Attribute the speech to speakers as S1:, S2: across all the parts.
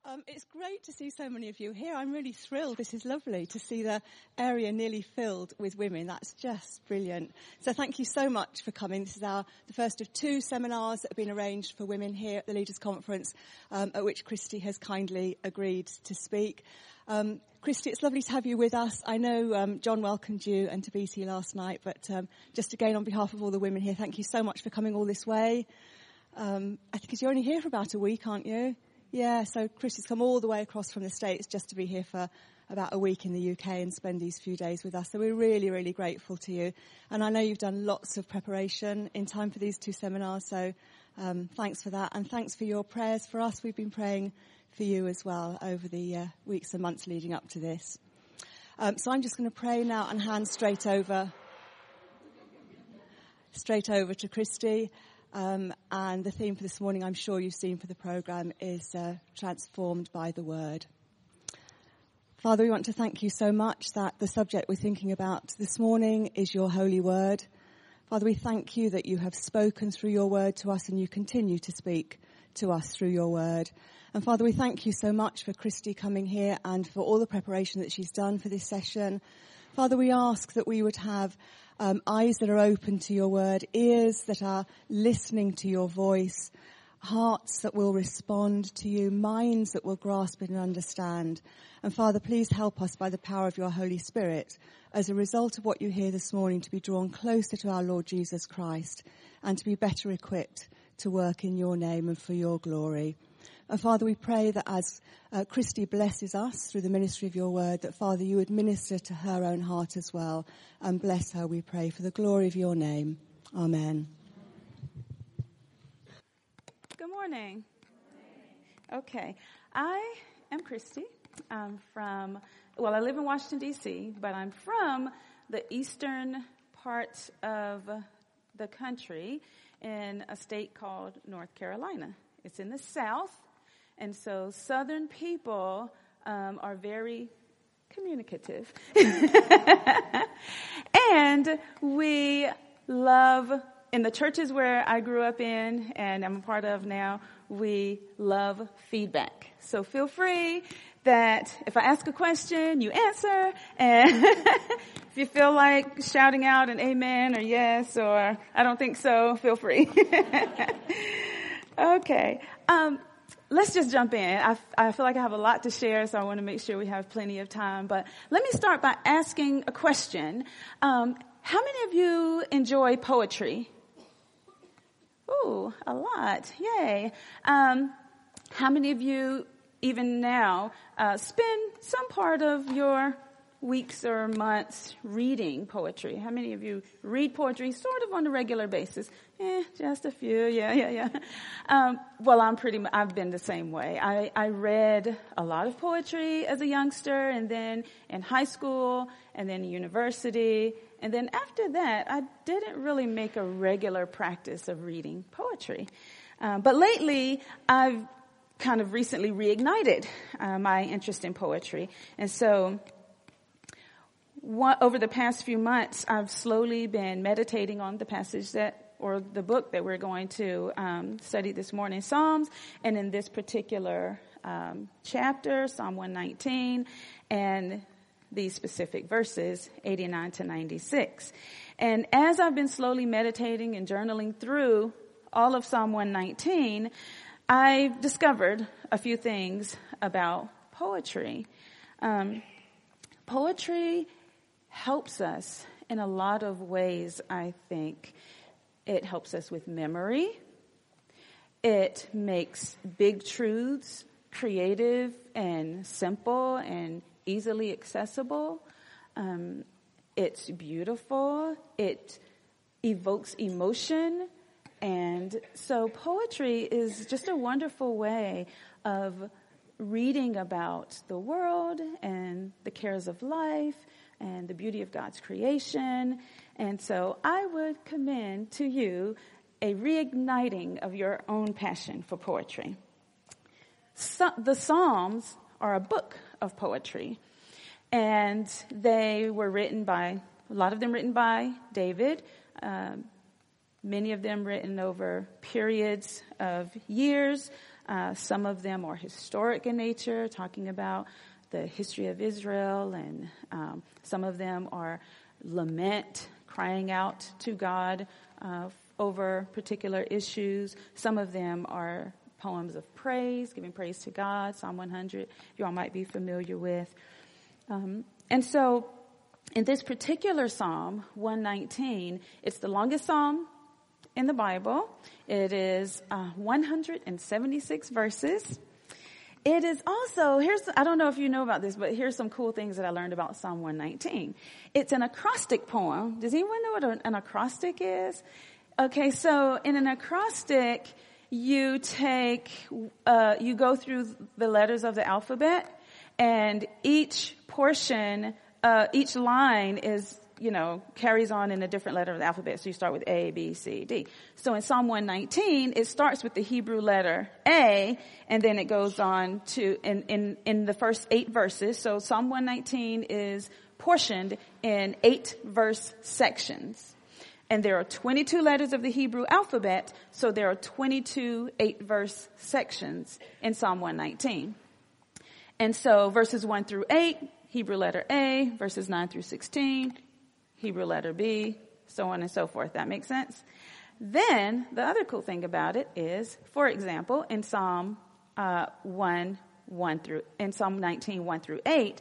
S1: It's great to see so many of you here. I'm really thrilled. This is lovely to see the area nearly filled with women. That's just brilliant. So thank you so much for coming. This is the first of 2 seminars that have been arranged for women here at the Leaders' Conference, at which Christy has kindly agreed to speak. Christy, it's lovely to have you with us. I know John welcomed you and Tabisi last night, but just again on behalf of all the women here, thank you so much for coming all this way. I think you're only here for about a week, aren't you? Yeah, so Christy's come all the way across from the States just to be here for about a week in the UK and spend these few days with us. So we're really, really grateful to you. And I know you've done lots of preparation in time for these 2 seminars, so thanks for that. And thanks for your prayers for us. We've been praying for you as well over the weeks and months leading up to this. So I'm just going to pray now and hand straight over to Christy. And the theme for this morning, I'm sure you've seen for the programme, is transformed by the word. Father, we want to thank you so much that the subject we're thinking about this morning is your holy word. Father, we thank you that you have spoken through your word to us and you continue to speak to us through your word. And Father, we thank you so much for Christy coming here and for all the preparation that she's done for this session. Father, we ask that we would have eyes that are open to your word, ears that are listening to your voice, hearts that will respond to you, minds that will grasp it and understand. And Father, please help us by the power of your Holy Spirit, as a result of what you hear this morning, to be drawn closer to our Lord Jesus Christ and to be better equipped to work in your name and for your glory. And Father, we pray that as Christy blesses us through the ministry of your word, that Father, you would minister to her own heart as well, and bless her, we pray, for the glory of your name. Amen.
S2: Good morning. Okay, I am Christy. I'm from, I live in Washington, D.C., but I'm from the eastern part of the country in a state called North Carolina. It's in the South. And so Southern people are very communicative. And we love, in the churches where I grew up in and I'm a part of now, we love feedback. So feel free that if I ask a question, you answer. And if you feel like shouting out an amen or yes or I don't think so, feel free. Okay. Let's just jump in. I feel like I have a lot to share, so I want to make sure we have plenty of time. But let me start by asking a question. How many of you enjoy poetry? Ooh, a lot. Yay. How many of you, even now, spend some part of your weeks or months reading poetry? How many of you read poetry sort of on a regular basis? Just a few. Yeah. I've been the same way. I read a lot of poetry as a youngster, and then in high school, and then university. And then after that, I didn't really make a regular practice of reading poetry. But lately, I've kind of recently reignited my interest in poetry. And so over the past few months, I've slowly been meditating on the passage or the book that we're going to study this morning, Psalms, and in this particular chapter, Psalm 119, and these specific verses, 89 to 96. And as I've been slowly meditating and journaling through all of Psalm 119, I've discovered a few things about poetry. Poetry helps us in a lot of ways, I think. It helps us with memory. It makes big truths creative and simple and easily accessible. It's beautiful. It evokes emotion. And so poetry is just a wonderful way of reading about the world and the cares of life and the beauty of God's creation. And so I would commend to you a reigniting of your own passion for poetry. So, the Psalms are a book of poetry, and they were a lot of them written by David, many of them written over periods of years, Some of them are historic in nature, talking about the history of Israel, and some of them are lament, crying out to God over particular issues. Some of them are poems of praise, giving praise to God. Psalm 100, you all might be familiar with. And so in this particular Psalm, 119, it's the longest psalm in the Bible. It is 176 verses. It is also, I don't know if you know about this, but here's some cool things that I learned about Psalm 119. It's an acrostic poem. Does anyone know what an acrostic is? Okay, so in an acrostic, you go through the letters of the alphabet, and each portion, each line is, carries on in a different letter of the alphabet. So you start with A, B, C, D. So in Psalm 119, it starts with the Hebrew letter A, and then it goes on to, in the first 8 verses. So Psalm 119 is portioned in 8 verse sections. And there are 22 letters of the Hebrew alphabet, so there are 22 8-verse sections in Psalm 119. And so verses 1 through 8, Hebrew letter A, verses 9 through 16, Hebrew letter B, so on and so forth. That makes sense? Then the other cool thing about it is, for example, in Psalm 19, 1 through 8,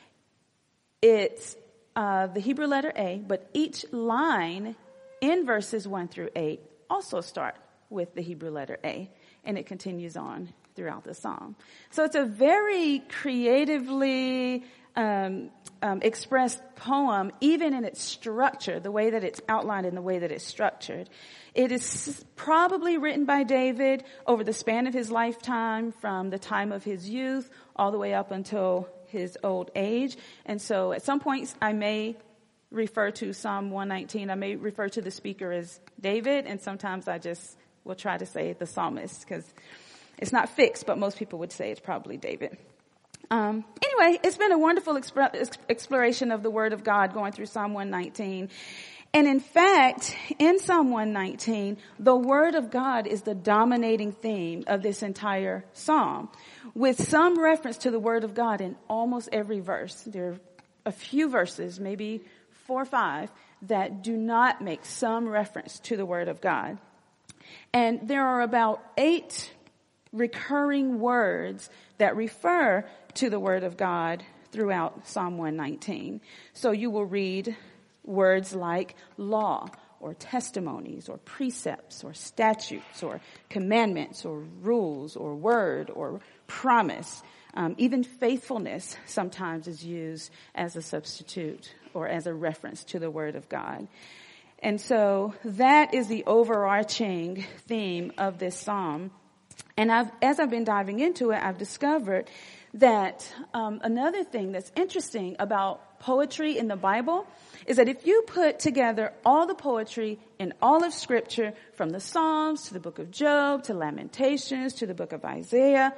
S2: it's the Hebrew letter A, but each line in verses 1 through 8 also start with the Hebrew letter A, and it continues on throughout the psalm. So it's a very creatively expressed poem, even in its structure, the way that it's outlined and the way that it's structured. It is probably written by David over the span of his lifetime, from the time of his youth all the way up until his old age. And so at some points I may refer to Psalm 119. I may refer to the speaker as David, and sometimes I just will try to say the psalmist, because it's not fixed, but most people would say it's probably David. Anyway, it's been a wonderful exploration of the Word of God going through Psalm 119. And in fact, in Psalm 119, the Word of God is the dominating theme of this entire psalm, with some reference to the Word of God in almost every verse. There are a few verses, maybe 4 or 5, that do not make some reference to the Word of God. And there are about 8 recurring words that refer to the Word of God throughout Psalm 119. So you will read words like law, or testimonies, or precepts, or statutes, or commandments, or rules, or word, or promise. Even faithfulness sometimes is used as a substitute or as a reference to the Word of God. And so that is the overarching theme of this psalm. And as I've been diving into it, I've discovered that another thing that's interesting about poetry in the Bible is that if you put together all the poetry in all of Scripture, from the Psalms to the book of Job to Lamentations to the book of Isaiah,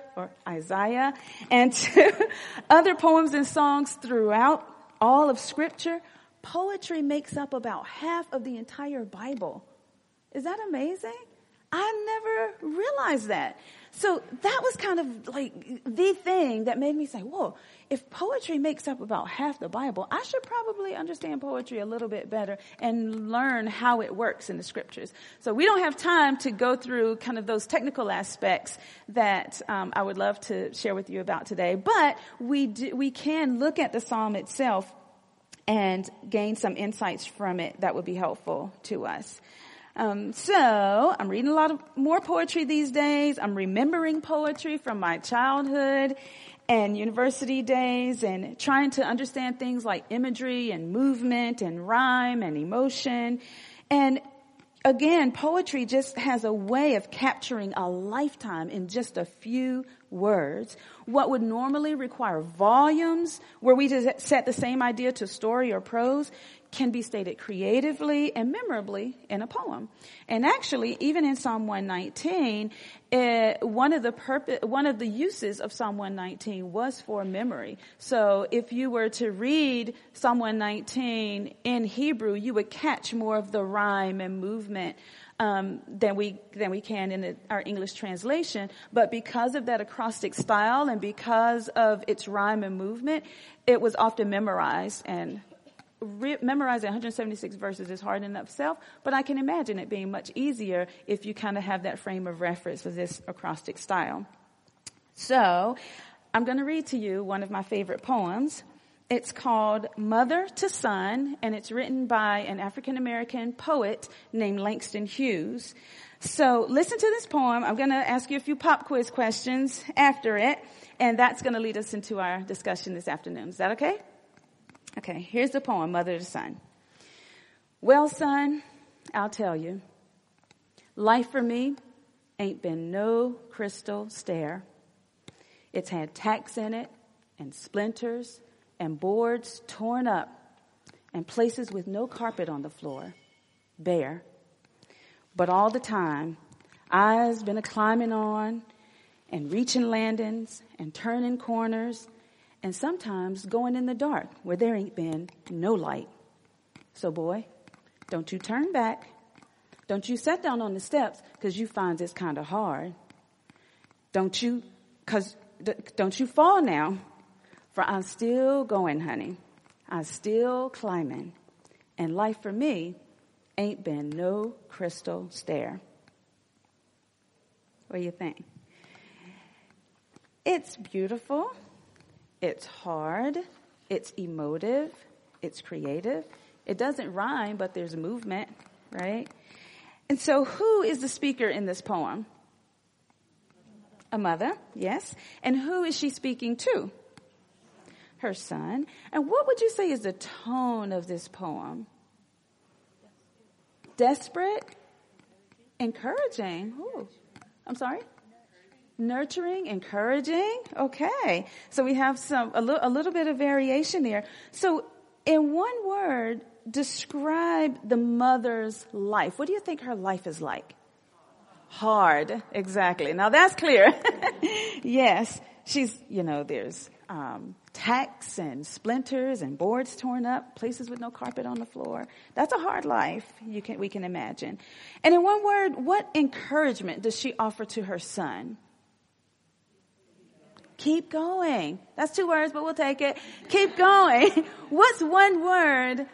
S2: and to other poems and songs throughout all of Scripture, poetry makes up about half of the entire Bible. Is that amazing? I never realized that. So that was kind of like the thing that made me say, whoa, if poetry makes up about half the Bible, I should probably understand poetry a little bit better and learn how it works in the Scriptures. So we don't have time to go through kind of those technical aspects that I would love to share with you about today, but we can look at the psalm itself and gain some insights from it that would be helpful to us. So I'm reading a lot of more poetry these days. I'm remembering poetry from my childhood and university days, and trying to understand things like imagery and movement and rhyme and emotion. And again, poetry just has a way of capturing a lifetime in just a few words. What would normally require volumes, where we just set the same idea to story or prose, can be stated creatively and memorably in a poem. And actually, even in Psalm 119, one of the uses of Psalm 119 was for memory. So if you were to read Psalm 119 in Hebrew, you would catch more of the rhyme and movement than we can in our English translation. But because of that acrostic style and because of its rhyme and movement, it was often memorized. And memorizing 176 verses is hard in itself, but I can imagine it being much easier if you kind of have that frame of reference for this acrostic style. So I'm going to read to you one of my favorite poems. It's called Mother to Son, and it's written by an African-American poet named Langston Hughes. So listen to this poem. I'm going to ask you a few pop quiz questions after it, and that's going to lead us into our discussion this afternoon. Is that okay? Okay, here's the poem, Mother to Son. Well, son, I'll tell you, life for me ain't been no crystal stair. It's had tacks in it and splinters and boards torn up and places with no carpet on the floor, bare. But all the time, I've been a-climbing on and reaching landings and turning corners and sometimes going in the dark where there ain't been no light. So boy, don't you turn back. Don't you sit down on the steps because you find it's kind of hard. Don't you fall now, for I'm still going, honey. I'm still climbing. And life for me ain't been no crystal stair. What do you think? It's beautiful. It's hard. It's emotive. It's creative. It doesn't rhyme, but there's movement, right? And so who is the speaker in this poem? A mother, yes. And who is she speaking to? Her son. And what would you say is the tone of this poem? Desperate? Encouraging? Ooh. I'm sorry? Nurturing, encouraging. Okay. So we have a little bit of variation there. So in one word, describe the mother's life. What do you think her life is like? Hard. Exactly. Now that's clear. Yes. She's, there's tacks and splinters and boards torn up, places with no carpet on the floor. That's a hard life we can imagine. And in one word, what encouragement does she offer to her son? Keep going. That's 2 words, but we'll take it. Keep going. What's one word?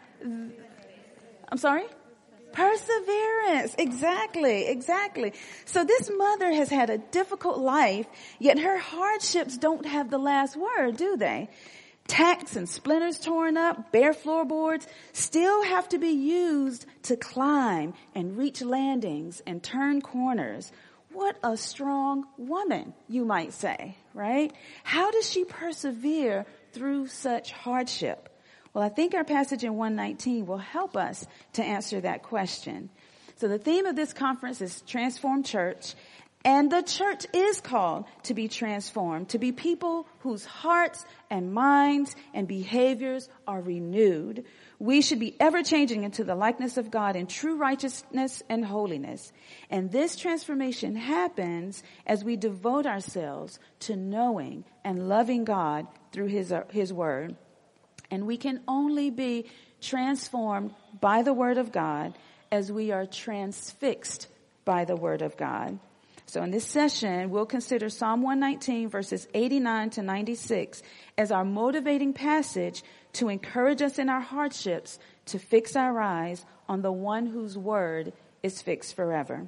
S2: I'm sorry? Perseverance. Exactly. So this mother has had a difficult life, yet her hardships don't have the last word, do they? Tacks and splinters torn up, bare floorboards still have to be used to climb and reach landings and turn corners. What a strong woman, you might say, right? How does she persevere through such hardship? Well, I think our passage in 119 will help us to answer that question. So the theme of this conference is Transformed Church, and the church is called to be transformed, to be people whose hearts and minds and behaviors are renewed. We should be ever changing into the likeness of God in true righteousness and holiness. And this transformation happens as we devote ourselves to knowing and loving God through His Word. And we can only be transformed by the Word of God as we are transfixed by the Word of God. So in this session, we'll consider Psalm 119 verses 89 to 96 as our motivating passage to encourage us in our hardships to fix our eyes on the one whose word is fixed forever.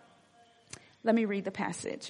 S2: Let me read the passage.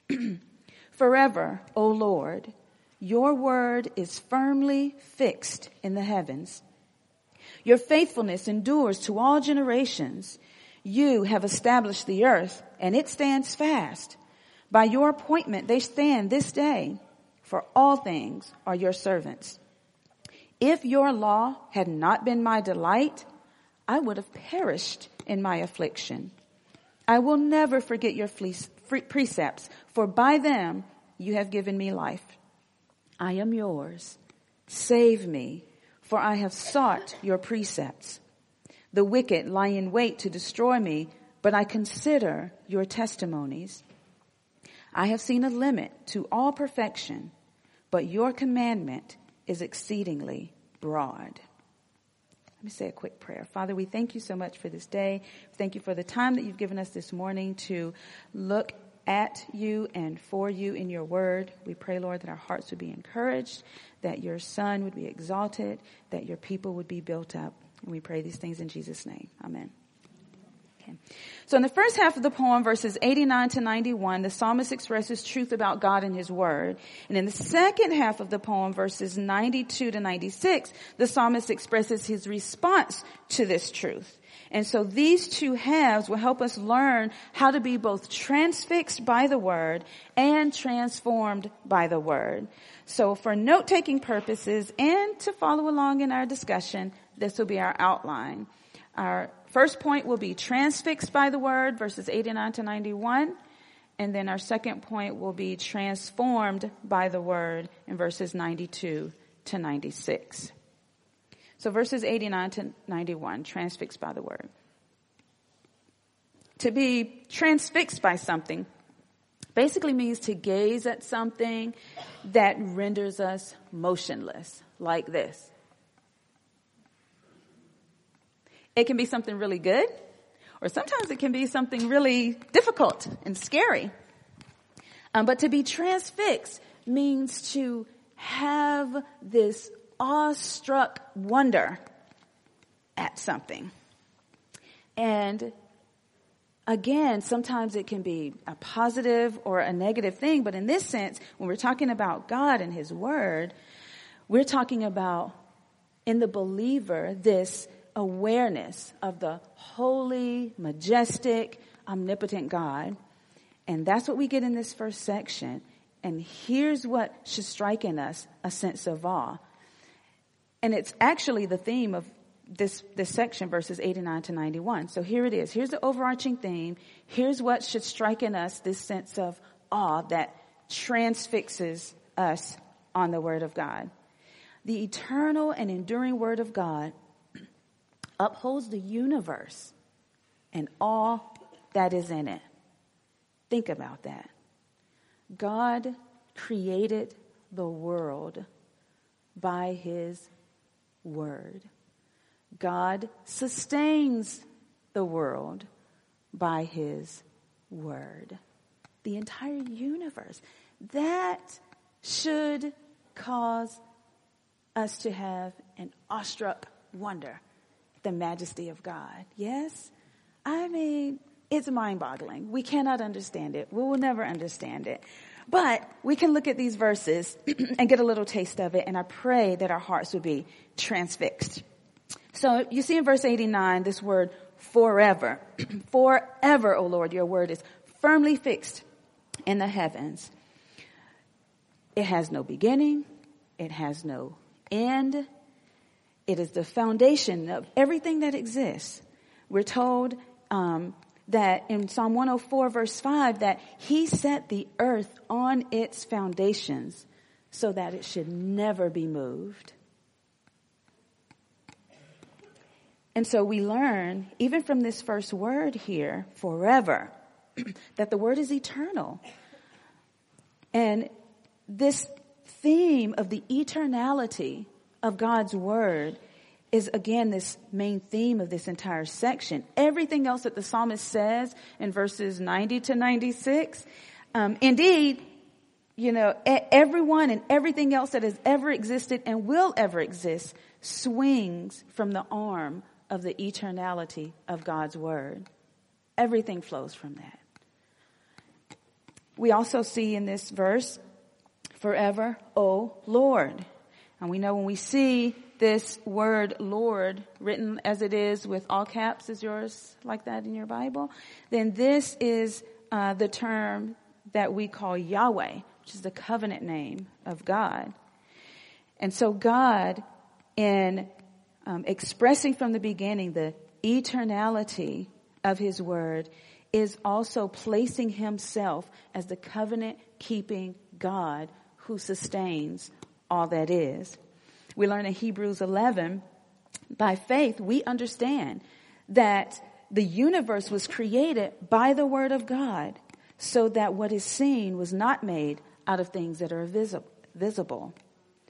S2: Forever, O Lord, your word is firmly fixed in the heavens. Your faithfulness endures to all generations. You have established the earth, and it stands fast. By your appointment they stand this day, for all things are your servants. If your law had not been my delight, I would have perished in my affliction. I will never forget your precepts, for by them you have given me life. I am yours. Save me, for I have sought your precepts. The wicked lie in wait to destroy me, but I consider your testimonies. I have seen a limit to all perfection, but your commandment is exceedingly broad. Let me say a quick prayer. Father, we thank you so much for this day. Thank you for the time that you've given us this morning to look at you and for you in your word. We pray, Lord, that our hearts would be encouraged, that your Son would be exalted, that your people would be built up. And we pray these things in Jesus' name. Amen. Okay. So in the first half of the poem, verses 89 to 91, the psalmist expresses truth about God and his word. And in the second half of the poem, verses 92 to 96, the psalmist expresses his response to this truth. And so these two halves will help us learn how to be both transfixed by the word and transformed by the word. So for note-taking purposes and to follow along in our discussion, this will be our outline. Our first point will be transfixed by the word, verses 89 to 91. And then our second point will be transformed by the word in verses 92 to 96. So verses 89 to 91, transfixed by the word. To be transfixed by something basically means to gaze at something that renders us motionless, like this. It can be something really good, or sometimes it can be something really difficult and scary. But to be transfixed means to have this awestruck wonder at something. And again, sometimes it can be a positive or a negative thing, but in this sense, when we're talking about God and his word, we're talking about, in the believer, this awareness of the holy, majestic, omnipotent God. And that's what we get in this first section. And here's what should strike in us a sense of awe. And it's actually the theme of this section, verses 89 to 91. So here it is. Here's the overarching theme. Here's what should strike in us this sense of awe that transfixes us on the word of God. The eternal and enduring word of God upholds the universe and all that is in it. Think about that. God created the world by his word. God sustains the world by his word. The entire universe. That should cause us to have an awestruck wonder at the majesty of God. Yes? I mean, it's mind-boggling. We cannot understand it. We will never understand it. But we can look at these verses and get a little taste of it, and I pray that our hearts would be transfixed. So you see in verse 89 this word forever. Forever, O Lord, your word is firmly fixed in the heavens. It has no beginning. It has no end. It is the foundation of everything that exists. We're told that in Psalm 104 verse 5 that he set the earth on its foundations so that it should never be moved. And so we learn, even from this first word here, forever, that the word is eternal. And this theme of the eternality of God's word is, again, this main theme of this entire section. Everything else that the psalmist says in verses 90 to 96, indeed, everyone and everything else that has ever existed and will ever exist swings from the arm of the eternality of God's word. Everything flows from that. We also see in this verse, forever, O Lord. And we know when we see this word Lord written as it is with all caps, is yours like that in your Bible? Then this is the term that we call Yahweh, which is the covenant name of God. And so God, in expressing from the beginning the eternality of his word, is also placing himself as the covenant-keeping God who sustains all that is. We learn in Hebrews 11, by faith, we understand that the universe was created by the word of God, so that what is seen was not made out of things that are visible.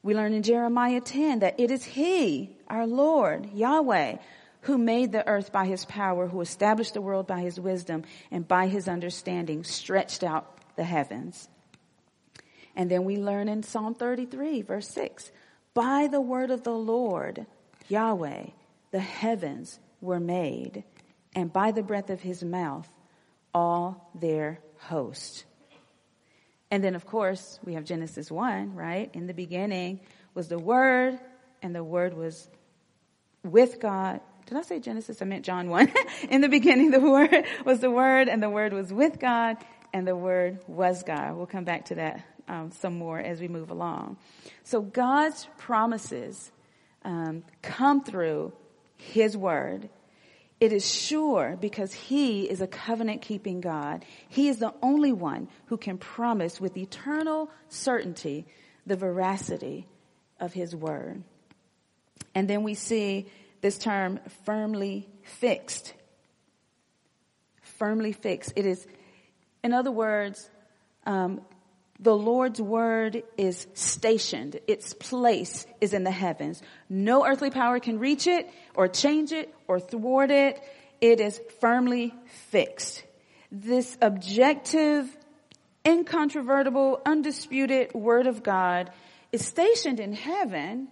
S2: We learn in Jeremiah 10 that it is He, our Lord, Yahweh, who made the earth by His power, who established the world by His wisdom, and by His understanding stretched out the heavens. And then we learn in Psalm 33, verse 6, by the word of the Lord, Yahweh, the heavens were made, and by the breath of His mouth, all their host. And then, of course, we have Genesis 1, right? In the beginning was the Word, and the Word was with God. Did I say Genesis? I meant John 1. In the beginning, the Word was the Word, and the Word was with God, and the Word was God. We'll come back to that some more as we move along. So God's promises come through His Word. It is sure because He is a covenant-keeping God. He is the only one who can promise with eternal certainty the veracity of His Word. And then we see this term firmly fixed. Firmly fixed. It is, in other words, the Lord's word is stationed. Its place is in the heavens. No earthly power can reach it or change it or thwart it. It is firmly fixed. This objective, incontrovertible, undisputed word of God is stationed in heaven,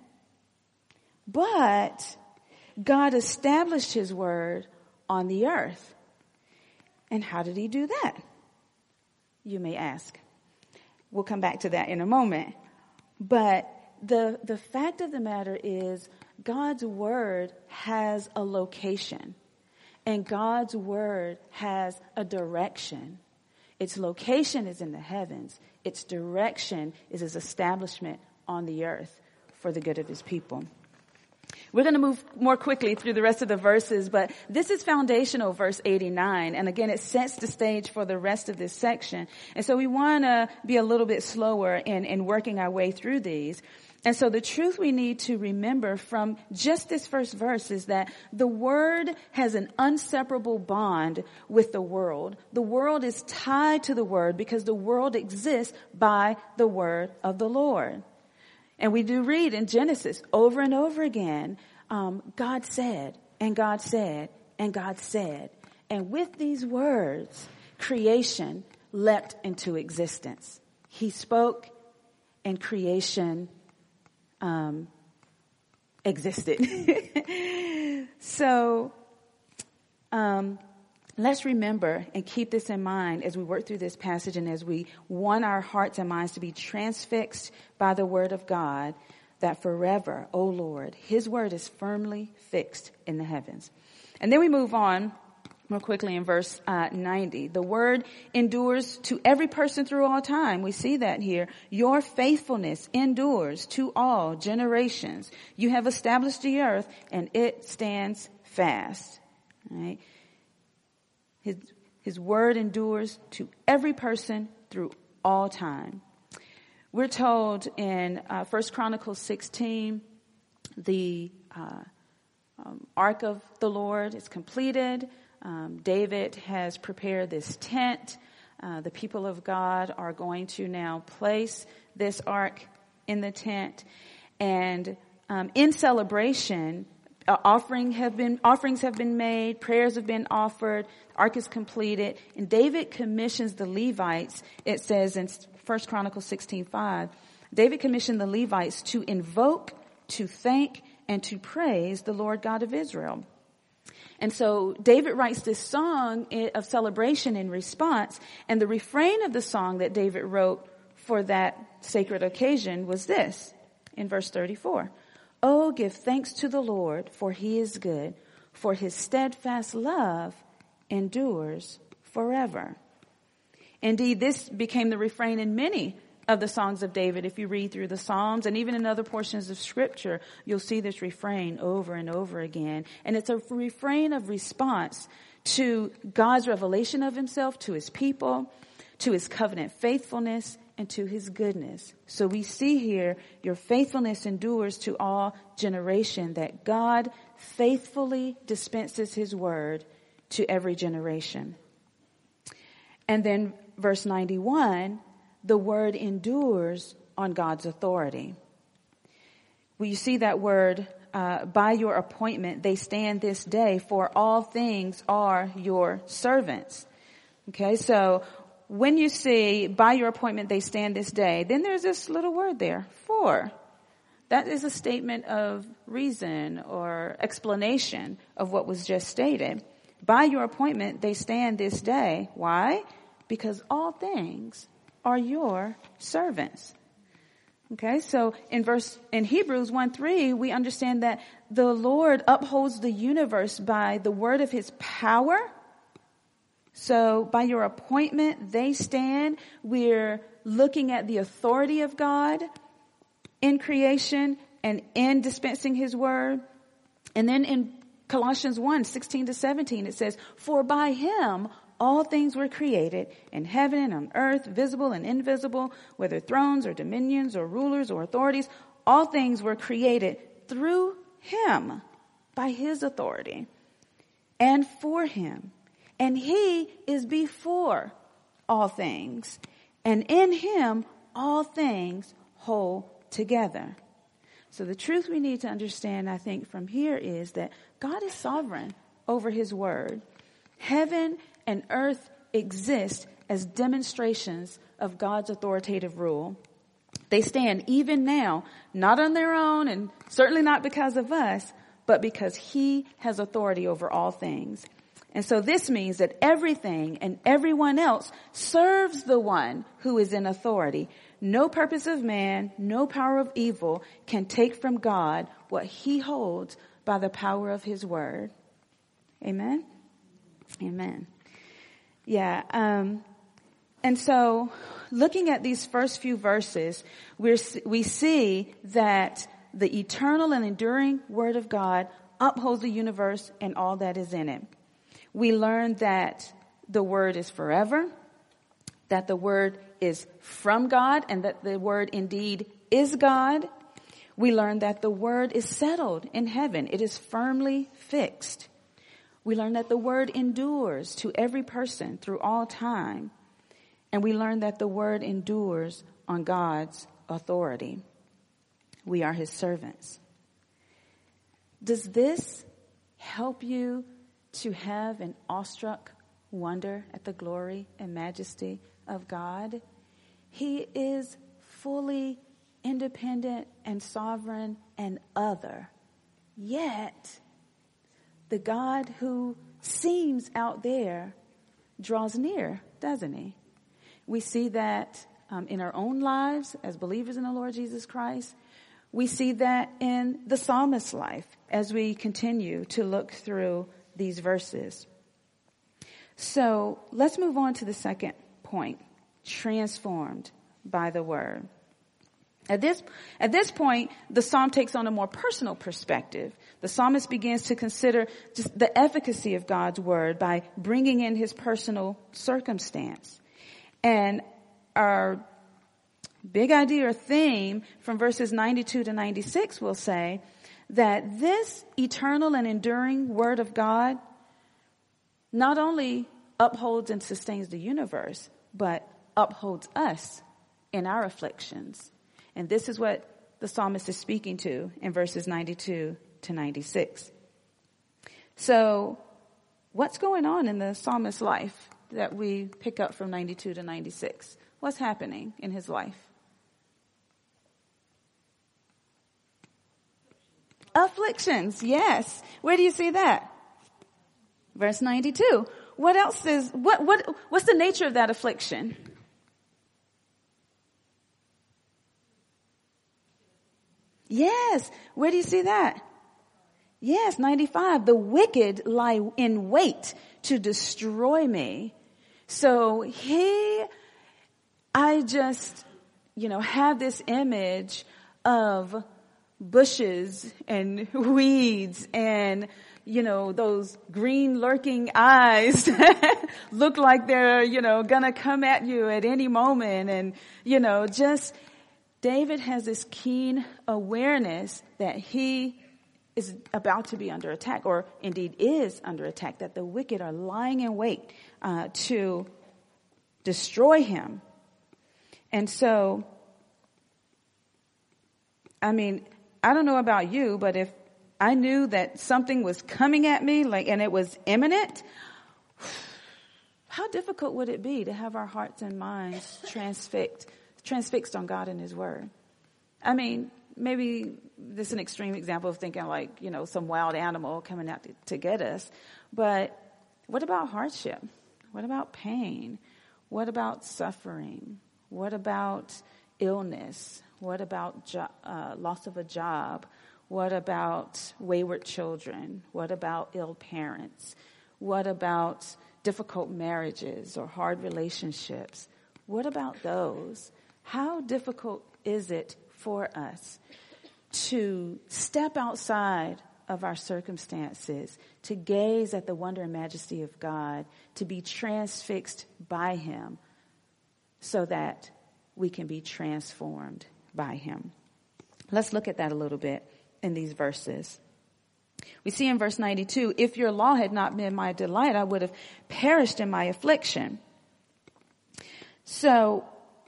S2: but God established His word on the earth. And how did He do that? You may ask. We'll come back to that in a moment. But the fact of the matter is God's word has a location. And God's word has a direction. Its location is in the heavens. Its direction is His establishment on the earth for the good of His people. We're going to move more quickly through the rest of the verses, but this is foundational, verse 89. And again, it sets the stage for the rest of this section. And so we want to be a little bit slower in working our way through these. And so the truth we need to remember from just this first verse is that the word has an inseparable bond with the world. The world is tied to the word because the world exists by the word of the Lord. And we do read in Genesis over and over again, God said, and God said, and God said. And with these words, creation leapt into existence. He spoke and creation existed. So let's remember and keep this in mind as we work through this passage and as we want our hearts and minds to be transfixed by the word of God, that forever, O Lord, His word is firmly fixed in the heavens. And then we move on more quickly in verse 90. The word endures to every person through all time. We see that here. Your faithfulness endures to all generations. You have established the earth and it stands fast. All right. His word endures to every person through all time. We're told in 1 Chronicles 16, the Ark of the Lord is completed. David has prepared this tent. The people of God are going to now place this ark in the tent. And in celebration, offerings have been made, prayers have been offered, the ark is completed, and David commissions the Levites. It says in 1 Chronicles 16:5, David commissioned the Levites to invoke, to thank, and to praise the Lord God of Israel. And so David writes this song of celebration in response, and the refrain of the song that David wrote for that sacred occasion was this, in verse 34. Oh, give thanks to the Lord, for He is good, for His steadfast love endures forever. Indeed, this became the refrain in many of the songs of David. If you read through the Psalms and even in other portions of Scripture, you'll see this refrain over and over again. And it's a refrain of response to God's revelation of Himself to His people, to His covenant faithfulness, and to His goodness. So we see here, your faithfulness endures to all generation, that God faithfully dispenses His word to every generation. And then verse 91, the word endures on God's authority. well, you see that word, by your appointment, they stand this day, for all things are your servants. Okay, so when you see by your appointment, they stand this day, then there's this little word there, for. That is a statement of reason or explanation of what was just stated. By your appointment, they stand this day. Why? Because all things are your servants. Okay, so in Hebrews 1:3, we understand that the Lord upholds the universe by the word of his power. So by your appointment, they stand. We're looking at the authority of God in creation and in dispensing his word. And then in Colossians 1:16-17, it says, for by him all things were created in heaven and on earth, visible and invisible, whether thrones or dominions or rulers or authorities, all things were created through him, by his authority, and for him. And he is before all things, and in him all things hold together. So the truth we need to understand, I think, from here is that God is sovereign over his word. Heaven and earth exist as demonstrations of God's authoritative rule. They stand even now, not on their own and certainly not because of us, but because he has authority over all things. And so this means that everything and everyone else serves the one who is in authority. No purpose of man, no power of evil can take from God what he holds by the power of his word. Amen? Amen. Yeah. And so looking at these first few verses, we see that the eternal and enduring word of God upholds the universe and all that is in it. We learn that the word is forever, that the word is from God, and that the word indeed is God. We learn that the word is settled in heaven. It is firmly fixed. We learn that the word endures to every person through all time. And we learn that the word endures on God's authority. We are his servants. Does this help you to have an awestruck wonder at the glory and majesty of God? He is fully independent and sovereign and other. Yet, the God who seems out there draws near, doesn't he? We see that in our own lives as believers in the Lord Jesus Christ. We see that in the psalmist's life as we continue to look through these verses. So let's move on to the second point, transformed by the word. At this point, the psalm takes on a more personal perspective. The psalmist begins to consider just the efficacy of God's word by bringing in his personal circumstance. And our big idea or theme from verses 92 to 96 will say that this eternal and enduring word of God not only upholds and sustains the universe, but upholds us in our afflictions. And this is what the psalmist is speaking to in verses 92 to 96. So what's going on in the psalmist's life that we pick up from 92 to 96? What's happening in his life? Afflictions, yes. Where do you see that? Verse 92. What else is, what's the nature of that affliction? Yes. Where do you see that? Yes, 95. The wicked lie in wait to destroy me. So I just, have this image of bushes and weeds and, those green lurking eyes look like they're, gonna come at you at any moment. And, just David has this keen awareness that he is about to be under attack, or indeed is under attack, that the wicked are lying in wait to destroy him. And so, I don't know about you, but if I knew that something was coming at me, and it was imminent, how difficult would it be to have our hearts and minds transfixed on God and His Word? I mean, maybe this is an extreme example of thinking some wild animal coming out to get us. But what about hardship? What about pain? What about suffering? What about illness? What about loss of a job? What about wayward children? What about ill parents? What about difficult marriages or hard relationships? What about those? How difficult is it for us to step outside of our circumstances, to gaze at the wonder and majesty of God, to be transfixed by Him so that we can be transformed by Him? Let's look at that a little bit in these verses. We see in verse 92, if your law had not been my delight, I would have perished in my affliction. So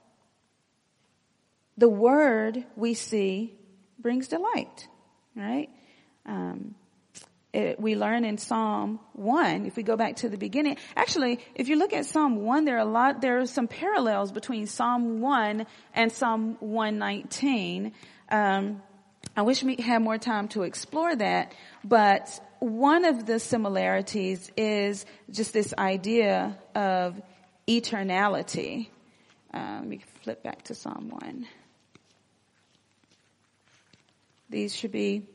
S2: the word we see brings delight, right? We learn in Psalm 1, if we go back to the beginning. Actually, if you look at Psalm 1, there are some parallels between Psalm 1 and Psalm 119. I wish we had more time to explore that, but one of the similarities is just this idea of eternality. Let me flip back to Psalm 1. These should be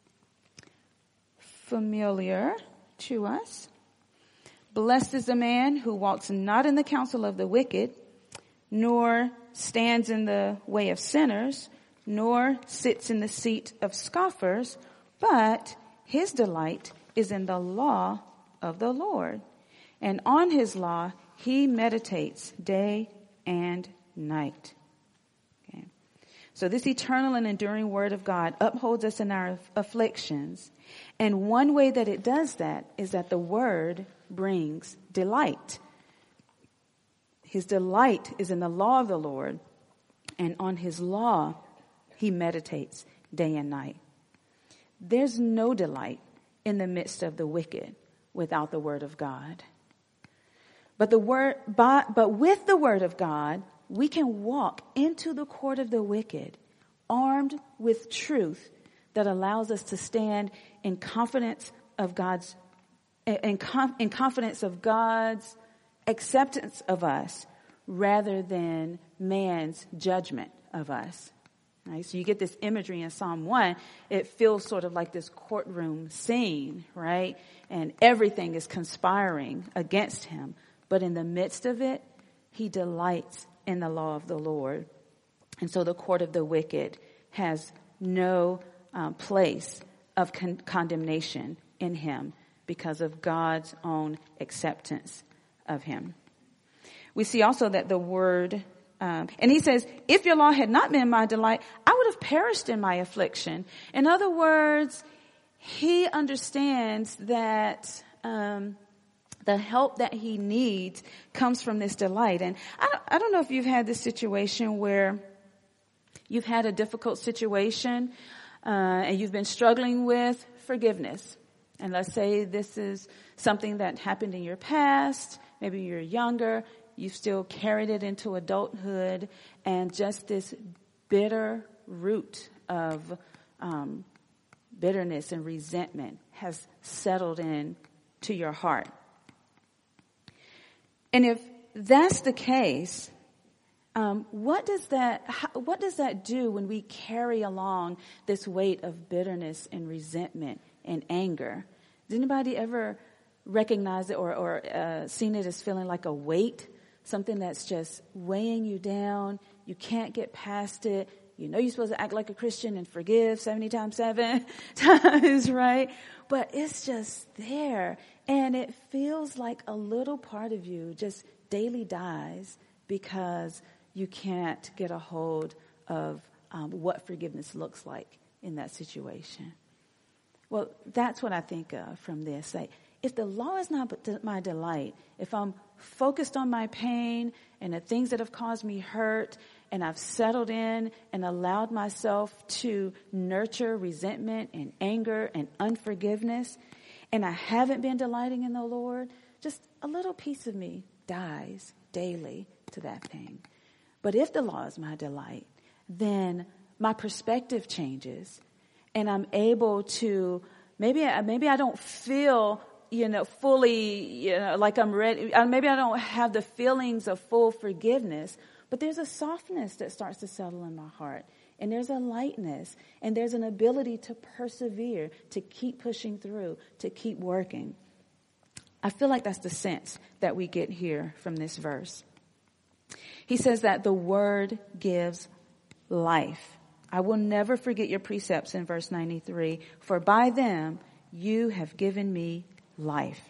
S2: familiar to us. Blessed is the man who walks not in the counsel of the wicked, nor stands in the way of sinners, nor sits in the seat of scoffers, but his delight is in the law of the Lord. And on his law he meditates day and night. Okay. So this eternal and enduring word of God upholds us in our afflictions. And one way that it does that is that the word brings delight. His delight is in the law of the Lord, and on his law he meditates day and night. There's no delight in the midst of the wicked without the word of God. But with the word of God, we can walk into the court of the wicked, armed with truth that allows us to stand in confidence of God's acceptance of us, rather than man's judgment of us. Right? So you get this imagery in Psalm 1. It feels sort of like this courtroom scene, right? And everything is conspiring against him. But in the midst of it, he delights in the law of the Lord. And so the court of the wicked has no place of condemnation in him because of God's own acceptance of him. We see also that the word, and he says, if your law had not been my delight, I would have perished in my affliction. In other words, he understands that the help that he needs comes from this delight. And I don't know if you've had this situation where you've had a difficult situation and you've been struggling with forgiveness. And let's say this is something that happened in your past. Maybe you're younger. You've still carried it into adulthood. And just this bitter root of bitterness and resentment has settled in to your heart. And if that's the case, what does that do when we carry along this weight of bitterness and resentment and anger? Does anybody ever recognize it or seen it as feeling like a weight, something that's just weighing you down? You can't get past it. You know you're supposed to act like a Christian and forgive 70 times 7 times, right? But it's just there. And it feels like a little part of you just daily dies because you can't get a hold of what forgiveness looks like in that situation. Well, that's what I think of from this. Like, if the law is not my delight, if I'm focused on my pain and the things that have caused me hurt and I've settled in and allowed myself to nurture resentment and anger and unforgiveness, and I haven't been delighting in the Lord, just a little piece of me dies daily to that thing. But if the law is my delight, then my perspective changes, and I'm able to, maybe I don't feel, fully, like I'm ready. Maybe I don't have the feelings of full forgiveness, but there's a softness that starts to settle in my heart. And there's a lightness, and there's an ability to persevere, to keep pushing through, to keep working. I feel like that's the sense that we get here from this verse. He says that the word gives life. I will never forget your precepts in verse 93, for by them you have given me life.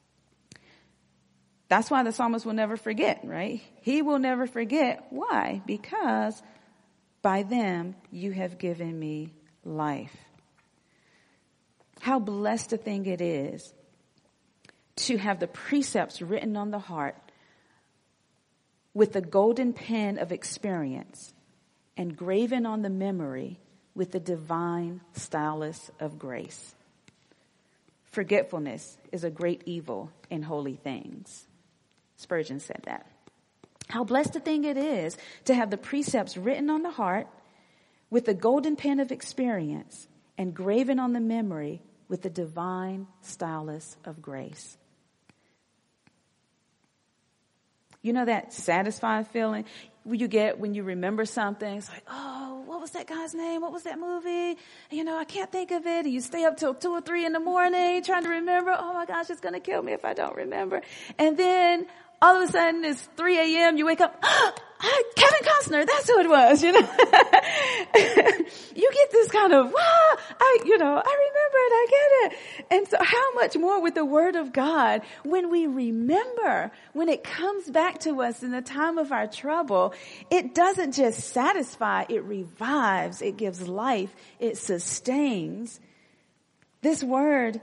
S2: That's why the psalmist will never forget, right? He will never forget. Why? Because by them you have given me life. How blessed a thing it is to have the precepts written on the heart with the golden pen of experience and graven on the memory with the divine stylus of grace. Forgetfulness is a great evil in holy things. Spurgeon said that. How blessed a thing it is to have the precepts written on the heart with the golden pen of experience and graven on the memory with the divine stylus of grace. You know that satisfying feeling you get when you remember something? It's like, oh, what was that guy's name? What was that movie? I can't think of it. And you stay up till 2 or 3 in the morning trying to remember. Oh my gosh, it's going to kill me if I don't remember. And then all of a sudden it's 3 a.m. You wake up, Kevin Costner, that's who it was, You get this kind of, I remember it, I get it. And so how much more with the word of God when we remember, when it comes back to us in the time of our trouble, it doesn't just satisfy, it revives, it gives life, it sustains. This word,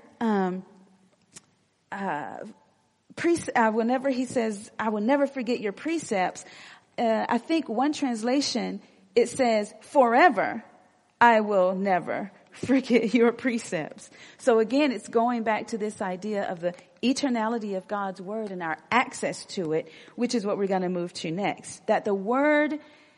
S2: whenever he says, I will never forget your precepts, I think one translation, it says, forever I will never forget your precepts. So again, it's going back to this idea of the eternality of God's word and our access to it, which is what we're going to move to next. That the word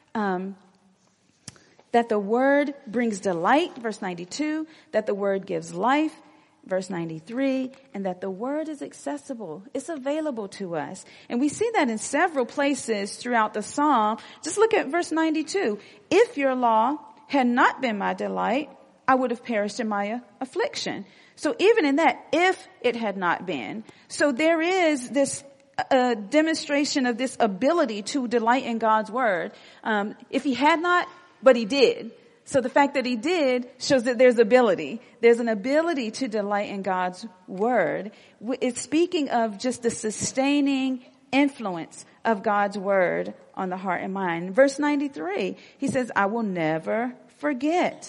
S2: brings delight, verse 92, that the word gives life, verse 93, and that the word is accessible. It's available to us. And we see that in several places throughout the psalm. Just look at verse 92. If your law had not been my delight, I would have perished in my affliction. So even in that, if it had not been. So there is this demonstration of this ability to delight in God's word. If he had not, but he did. So the fact that he did shows that there's ability. There's an ability to delight in God's word. It's speaking of just the sustaining influence of God's word on the heart and mind. Verse 93, he says, I will never forget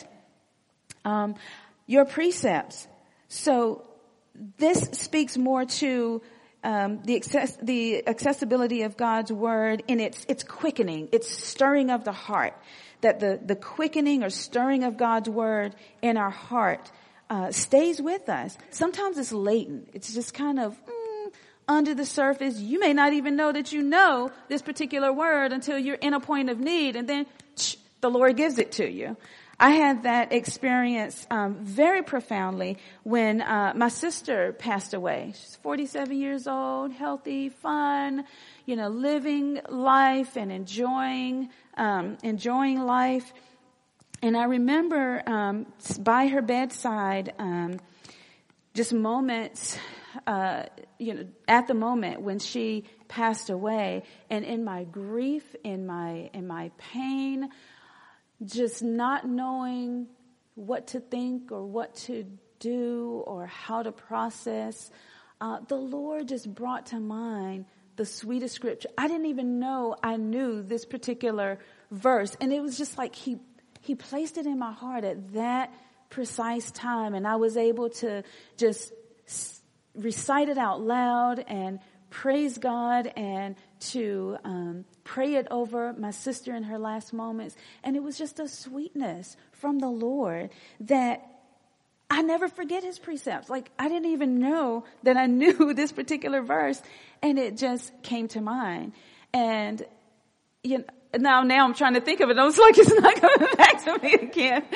S2: your precepts. So this speaks more to the accessibility of God's word in its quickening, its stirring of the heart. That the quickening or stirring of God's word in our heart stays with us. Sometimes it's latent. It's just kind of under the surface. You may not even know that you know this particular word until you're in a point of need, and then the Lord gives it to you. I had that experience very profoundly when my sister passed away. She's 47 years old, healthy, fun, living life and enjoying life. And I remember by her bedside just moments, at the moment when she passed away, and in my grief, in my pain, just not knowing what to think or what to do or how to process, the Lord just brought to mind the sweetest scripture. I didn't even know I knew this particular verse, and it was just like he placed it in my heart at that precise time, and I was able to just recite it out loud and praise God and to pray it over my sister in her last moments. And it was just a sweetness from the Lord that I never forget his precepts. Like, I didn't even know that I knew this particular verse, and it just came to mind. And now I'm trying to think of it. I was like, it's not coming back to me again.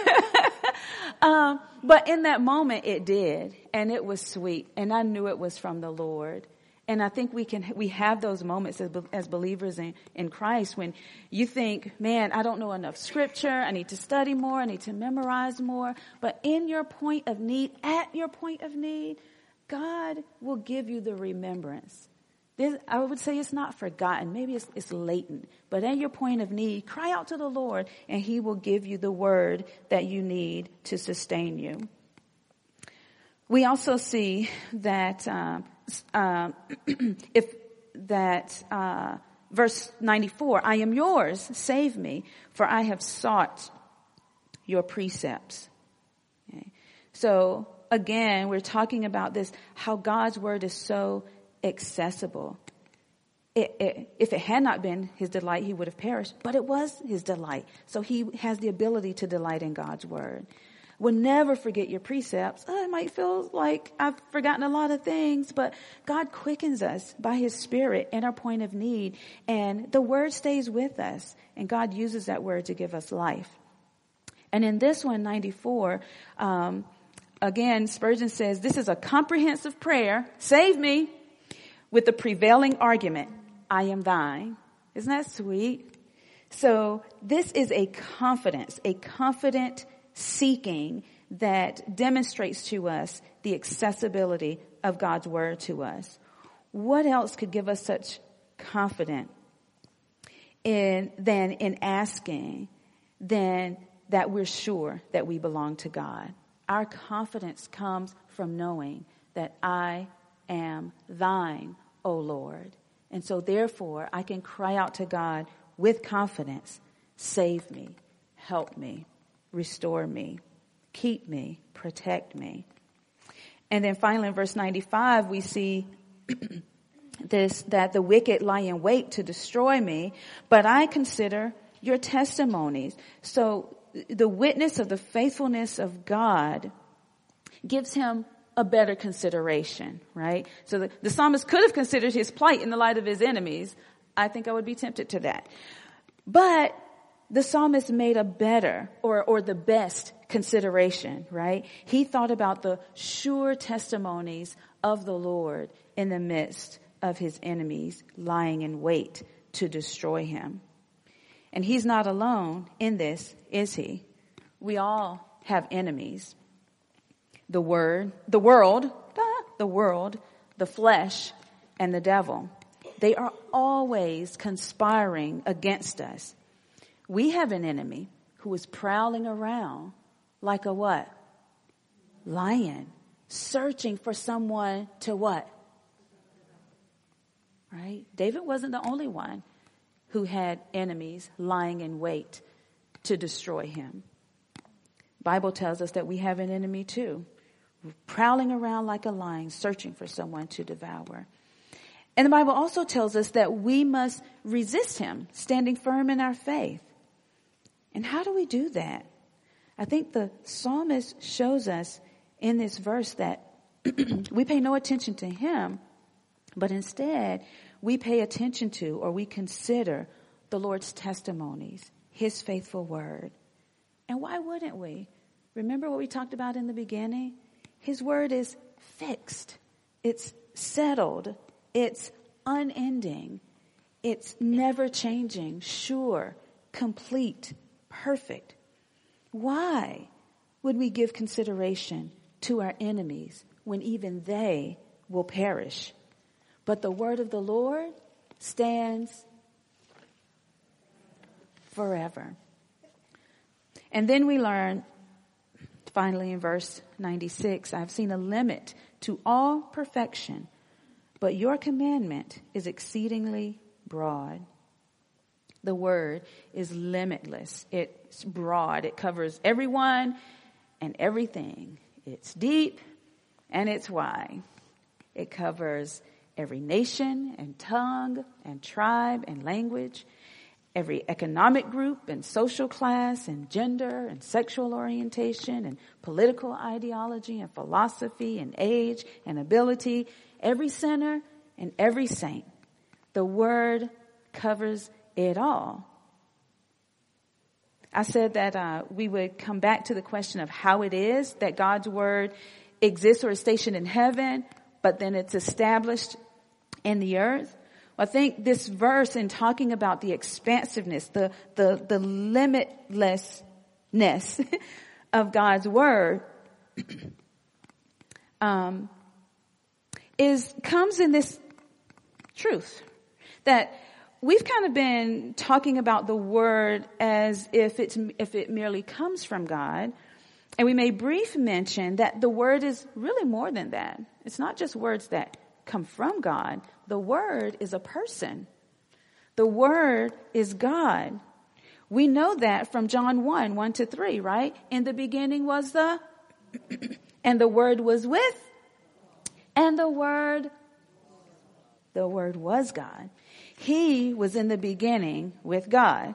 S2: But in that moment, it did, and it was sweet, and I knew it was from the Lord. And I think we have those moments as believers in Christ when you think, man, I don't know enough scripture. I need to study more. I need to memorize more. But in your point of need, at your point of need, God will give you the remembrance. I would say it's not forgotten. Maybe it's latent. But at your point of need, cry out to the Lord, and he will give you the word that you need to sustain you. We also see that verse 94, I am yours, save me, for I have sought your precepts. Okay. So again, we're talking about this, how God's word is so accessible. If it had not been his delight, he would have perished, but it was his delight. So he has the ability to delight in God's word. We'll never forget your precepts. It might feel like I've forgotten a lot of things, but God quickens us by his spirit in our point of need, and the word stays with us, and God uses that word to give us life. And in this one, 94, again, Spurgeon says, this is a comprehensive prayer, save me, with the prevailing argument, I am thine. Isn't that sweet? So this is a confident seeking that demonstrates to us the accessibility of God's word to us. What else could give us such confidence in asking than that we're sure that we belong to God? Our confidence comes from knowing that I am thine, O Lord. And so therefore I can cry out to God with confidence, save me, help me, restore me, keep me, protect me. And then finally in verse 95, we see that the wicked lie in wait to destroy me, but I consider your testimonies. So the witness of the faithfulness of God gives him a better consideration, right? So the psalmist could have considered his plight in the light of his enemies. I think I would be tempted to that. But the psalmist made a better or the best consideration, right? He thought about the sure testimonies of the Lord in the midst of his enemies lying in wait to destroy him. And he's not alone in this, is he? We all have enemies. The world, the flesh, and the devil. They are always conspiring against us. We have an enemy who is prowling around like a what? Lion, searching for someone to what? Right? David wasn't the only one who had enemies lying in wait to destroy him. Bible tells us that we have an enemy too, prowling around like a lion, searching for someone to devour. And the Bible also tells us that we must resist him, standing firm in our faith. And how do we do that? I think the psalmist shows us in this verse that we pay no attention to him, but instead we pay attention to, or we consider, the Lord's testimonies, his faithful word. And why wouldn't we? Remember what we talked about in the beginning? His word is fixed. It's settled. It's unending. It's never changing, sure, complete, perfect. Why would we give consideration to our enemies when even they will perish? But the word of the Lord stands forever. And then we learn, finally in verse 96, I've seen a limit to all perfection, but your commandment is exceedingly broad. The word is limitless. It's broad. It covers everyone and everything. It's deep and it's wide. It covers every nation and tongue and tribe and language, every economic group and social class and gender and sexual orientation and political ideology and philosophy and age and ability, every sinner and every saint. The word covers it all. I said that we would come back to the question of how it is that God's word exists or is stationed in heaven, but then it's established in the earth. I think this verse, in talking about the expansiveness, the limitlessness of God's word, comes in this truth that we've kind of been talking about the word as if it merely comes from God. And we made brief mention that the word is really more than that. It's not just words that come from God. The word is a person. The word is God. We know that from John 1:1-3, right? In the beginning was and the word was with, and the word was God. He was in the beginning with God.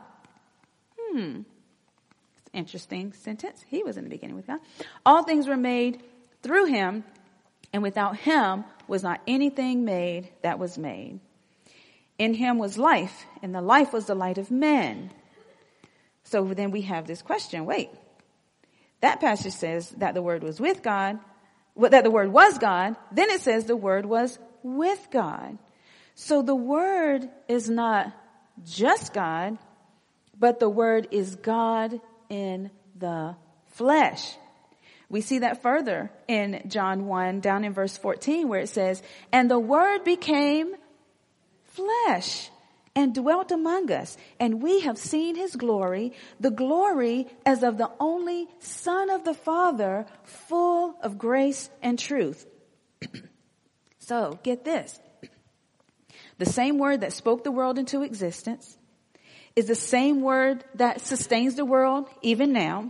S2: Interesting sentence. He was in the beginning with God. All things were made through him, and without him was not anything made that was made. In him was life, and the life was the light of men. So then we have this question. Wait, that passage says that the word was with God, that the word was God. Then it says the word was with God. So the word is not just God, but the word is God in the flesh. We see that further in John 1, down in verse 14, where it says, and the word became flesh and dwelt among us, and we have seen his glory, the glory as of the only Son of the Father, full of grace and truth. So, get this. The same word that spoke the world into existence is the same word that sustains the world even now,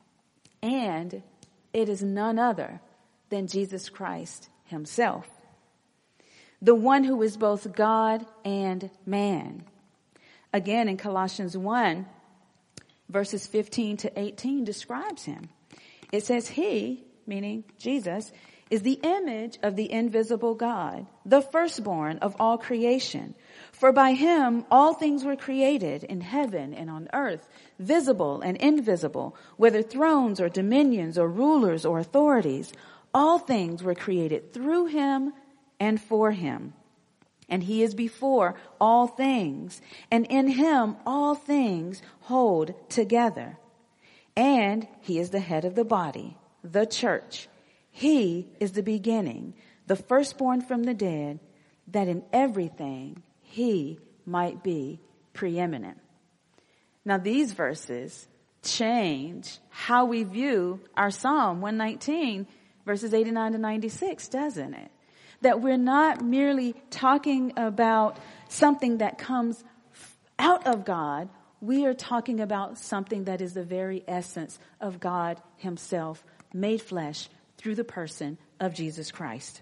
S2: and it is none other than Jesus Christ himself, the one who is both God and man. Again, in Colossians 1, verses 15-18 describes him. It says he, meaning Jesus, is the image of the invisible God, the firstborn of all creation. For by him all things were created in heaven and on earth, visible and invisible, whether thrones or dominions or rulers or authorities. All things were created through him and for him. And he is before all things, and in him all things hold together. And he is the head of the body, the church. He is the beginning, the firstborn from the dead, that in everything he might be preeminent. Now these verses change how we view our Psalm 119, verses 89-96, doesn't it? That we're not merely talking about something that comes out of God. We are talking about something that is the very essence of God himself, made flesh through the person of Jesus Christ.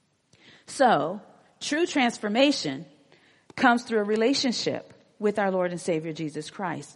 S2: So, true transformation comes through a relationship with our Lord and Savior Jesus Christ.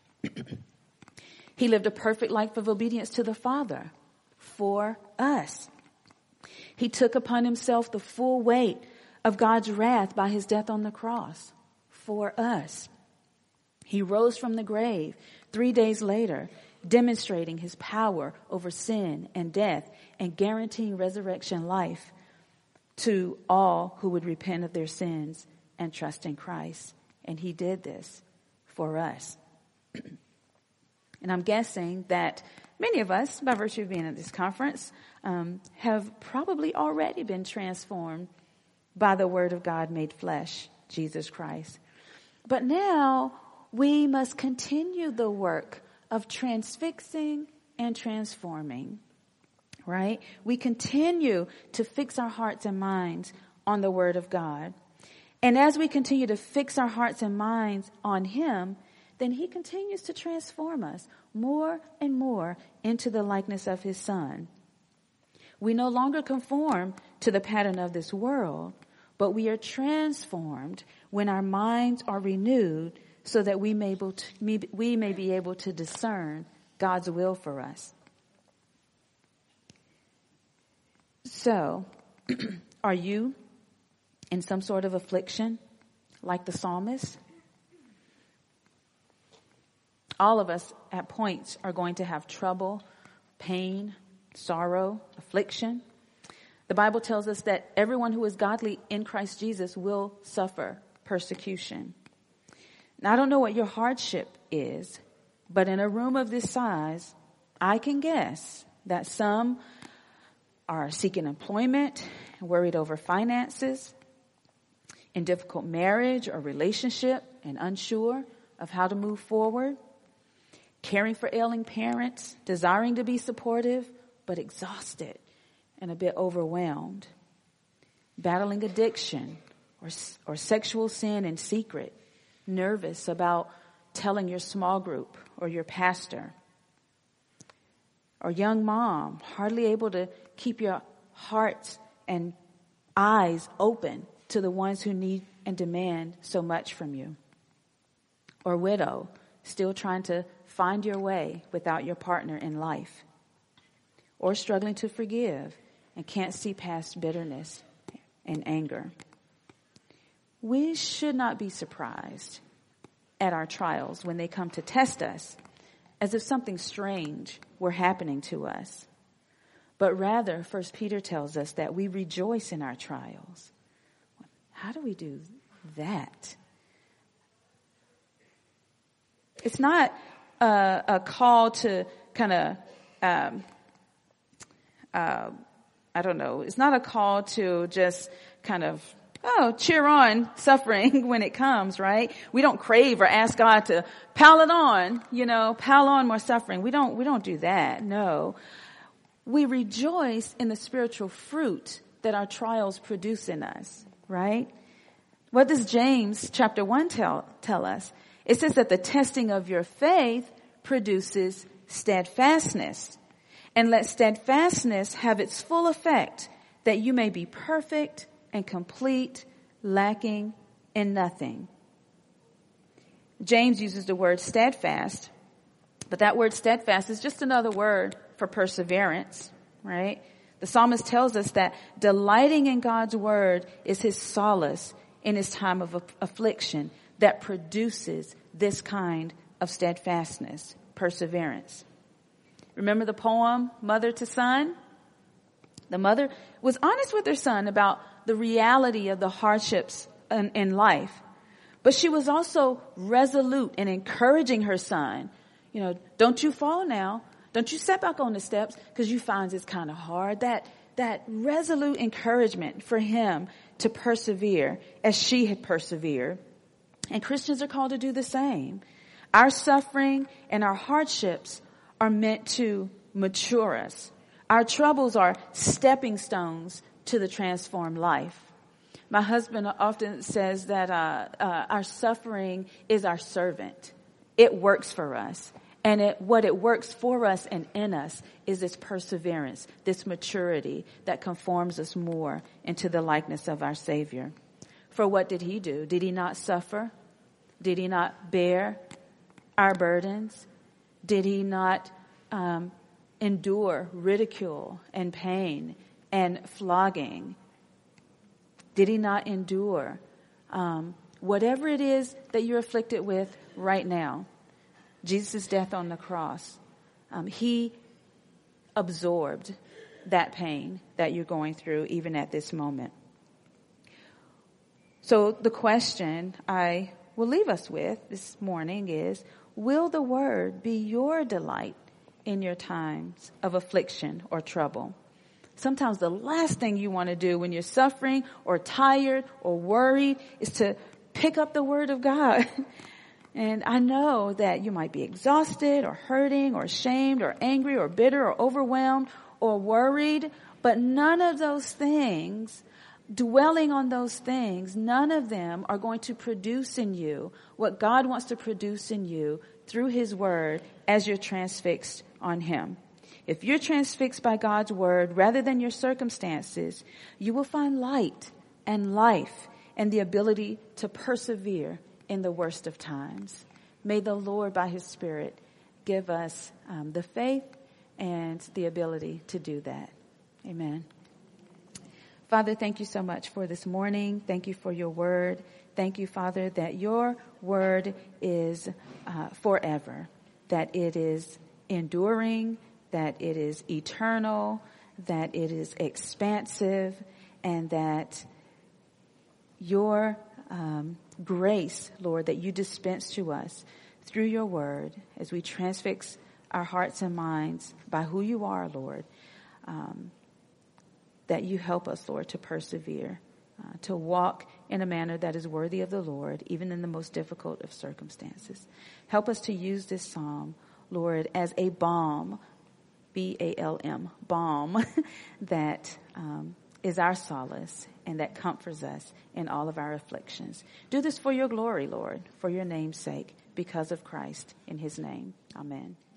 S2: He lived a perfect life of obedience to the Father for us. He took upon himself the full weight of God's wrath by his death on the cross for us. He rose from the grave 3 days later, demonstrating his power over sin and death and guaranteeing resurrection life to all who would repent of their sins and trust in Christ. And he did this for us. And I'm guessing that many of us, by virtue of being at this conference, have probably already been transformed by the word of God made flesh, Jesus Christ. But now we must continue the work of transfixing and transforming, right? We continue to fix our hearts and minds on the word of God. And as we continue to fix our hearts and minds on him, then he continues to transform us more and more into the likeness of his Son. We no longer conform to the pattern of this world, but we are transformed when our minds are renewed so that we may be able to discern God's will for us. So, are you in some sort of affliction like the psalmist? All of us at points are going to have trouble, pain, sorrow, affliction. The Bible tells us that everyone who is godly in Christ Jesus will suffer persecution. Now, I don't know what your hardship is, but in a room of this size, I can guess that some are seeking employment, worried over finances, in difficult marriage or relationship and unsure of how to move forward, caring for ailing parents, desiring to be supportive, but exhausted and a bit overwhelmed, battling addiction or sexual sin in secret, nervous about telling your small group or your pastor, or young mom, hardly able to keep your heart and eyes open to the ones who need and demand so much from you, or widow, still trying to find your way without your partner in life, or struggling to forgive and can't see past bitterness and anger. We should not be surprised at our trials when they come to test us as if something strange were happening to us. But rather, 1 Peter tells us that we rejoice in our trials. How do we do that? It's not a call to kind of, I don't know. It's not a call to just kind of, cheer on suffering when it comes, right? We don't crave or ask God to pile it on, pile on more suffering. We don't do that. No. We rejoice in the spiritual fruit that our trials produce in us, right? What does James chapter 1 tell us? It says that the testing of your faith produces steadfastness. And let steadfastness have its full effect, that you may be perfect and complete, lacking in nothing. James uses the word steadfast, but that word steadfast is just another word for perseverance, right? The psalmist tells us that delighting in God's word is his solace in his time of affliction that produces this kind of steadfastness, perseverance. Remember the poem, Mother to Son? The mother was honest with her son about the reality of the hardships in life. But she was also resolute in encouraging her son. Don't you fall now. Don't you step back on the steps because you find it's kind of hard. That resolute encouragement for him to persevere as she had persevered. And Christians are called to do the same. Our suffering and our hardships are meant to mature us. Our troubles are stepping stones to the transformed life. My husband often says that our suffering is our servant. It works for us. And what it works for us and in us is this perseverance, this maturity that conforms us more into the likeness of our Savior. For what did he do? Did he not suffer? Did he not bear our burdens? Did he not endure ridicule and pain and flogging? Did he not endure whatever it is that you're afflicted with right now? Jesus' death on the cross, he absorbed that pain that you're going through even at this moment. So the question I will leave us with this morning is, will the word be your delight in your times of affliction or trouble? Sometimes the last thing you want to do when you're suffering or tired or worried is to pick up the word of God. And I know that you might be exhausted or hurting or ashamed or angry or bitter or overwhelmed or worried, but none of those things, dwelling on those things, none of them are going to produce in you what God wants to produce in you through his word as you're transfixed on him. If you're transfixed by God's word rather than your circumstances, you will find light and life and the ability to persevere in the worst of times. May the Lord, by his Spirit, give us the faith and the ability to do that. Amen. Father, thank you so much for this morning. Thank you for your word. Thank you, Father, that your word is forever, that it is enduring, that it is eternal, that it is expansive, and that your grace, Lord, that you dispense to us through your word as we transfix our hearts and minds by who you are, Lord, that you help us, Lord, to persevere, to walk in a manner that is worthy of the Lord, even in the most difficult of circumstances. Help us to use this psalm, Lord, as a balm, B-A-L-M, balm, that is our solace and that comforts us in all of our afflictions. Do this for your glory, Lord, for your name's sake, because of Christ, in his name. Amen.